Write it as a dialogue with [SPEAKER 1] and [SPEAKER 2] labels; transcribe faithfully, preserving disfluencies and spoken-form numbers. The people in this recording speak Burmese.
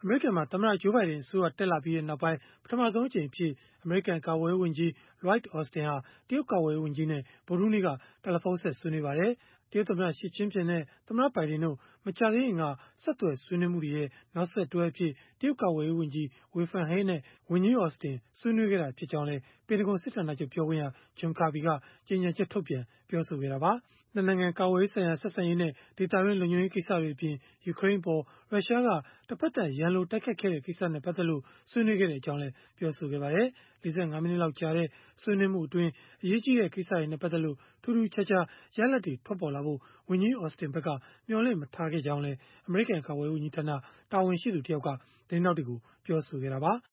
[SPEAKER 1] အမေရိကန်မှာ သမ္မတ Joe Biden အစိုးရတက်လာပြီးနောက်ပိုင်း ပထမဆုံးအကြိမ်အဖြစ် အမေရိကန် ကာကွယ်ရေးဝန်ကြီး Lloyd Austin ဟာ တရုတ်ကာကွယ်ရေးဝန်ကြီးနဲ့ ဗုဒ္ဓဟူးနေ့က တယ်လီဖုန်းဆက် ဆွေးနွေးခဲ့ပါတယ်။ တရုတ်သမ္မတ Xi Jinping နဲ့ သမ္မတ ဘိုင်ဒင်တို့ မကြာသေးခင်က ဆက်သွယ်ဆွေးနွေးမှုတွေရဲ့ နောက်ဆက်တွဲအဖြစ် တရုတ်ကာကွယ်ရေးဝန်ကြီး Wei Fenghe နဲ့ ဝန်ကြီး Austin ဆွေးနွေးခဲ့တာ ဖြစ်ကြောင်းလည်း ပင်တဂွန်စစ်ဌာနချုပ် ပြောခွင့်ရ John Kirby က ကြေညာချက်ထုတ်ပြန် ပြောဆိုခဲ့တာပါ။ ၂ နိုင်ငံ ကာကွယ်ရေးဆိုင်ရာ ဆက်ဆံရေးနဲ့ ဒေသတွင်း လုံခြုံရေး ကိစ္စတွေအပြင် ယူကရိန်းအပေါ် ရုရှားက တဖက်သတ် ရန်လိုတိုက်ခိုက်ခဲ့တဲ့ ကိစ္စနဲ့ ပတ်သက်လို့ ဆွေးနွေးခဲ့ကြောင်းလည်း ပြောခဲ့ပါတယ်။ ၄၅ မိနစ်လောက်ကြာတဲ့ ဆွေးနွေးမှုအတွင်း အရေးကြီးတဲ့ ကိစ္စတွေနဲ့ ပတ်သက်လို့ ထူးထူးခြားခြား ရလဒ်တွေ ထွက်ပေါ်လာဖို့ ဝန်ကြီး Austin ဘက်က မျှော်လင့်မထားခဲ့ကြောင်းလည်း အမေရိကန် ကာကွယ်ရေး ဝန်ကြီးဌာန တာဝန်ရှိသူ တယောက်က သတင်းထောက်တွေကို ပြောဆိုခဲ့တာပါ။